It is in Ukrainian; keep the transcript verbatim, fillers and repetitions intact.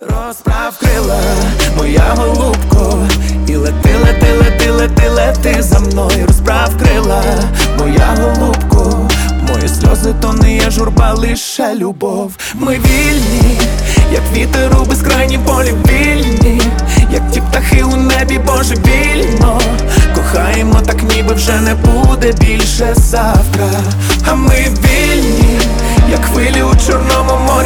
Розправ крила, моя голубко, і лети, лети, лети, лети, лети за мною. Розправ крила, моя голубко, мої сльози то не є журба, лише любов. Ми вільні, як вітер у безкрайнім полі, вільні, як ті птахи у небі божевільно. Кохаємо так, ніби вже не буде більше завтра. А ми вільні, як хвилі у Чорному морі,